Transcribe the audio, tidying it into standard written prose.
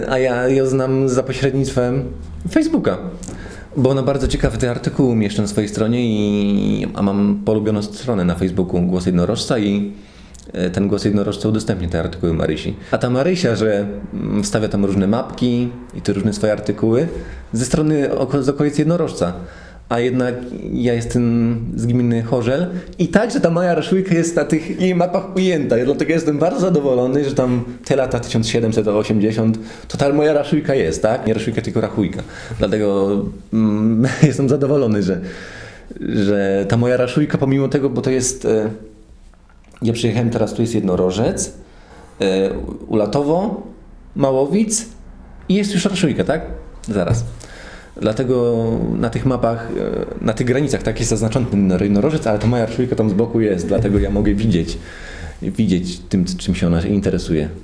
A ja ją znam za pośrednictwem Facebooka, bo ona bardzo ciekawe te artykuły umieszcza na swojej stronie a mam polubioną stronę na Facebooku Głos Jednorożca i ten Głos Jednorożca udostępnia te artykuły Marysi. A ta Marysia, że wstawia tam różne mapki i te różne swoje artykuły ze strony z okolicy Jednorożca. A jednak ja jestem z gminy Chorzel i także ta moja raszujka jest na tych jej mapach ujęta. Ja dlatego jestem bardzo zadowolony, że tam te lata 1780 to ta moja raszujka jest, tak? Nie raszujka, tylko rachujka. Dlatego jestem zadowolony, że ta moja raszujka pomimo tego, bo to jest... Ja przyjechałem teraz, tu jest Jednorożec, Ulatowo, Małowic i jest już raszujka, tak? Zaraz. Dlatego na tych mapach, na tych granicach tak jest zaznaczony ten Jednorożec, ale ta moja raszujka tam z boku jest, dlatego ja mogę widzieć tym, czym się ona interesuje.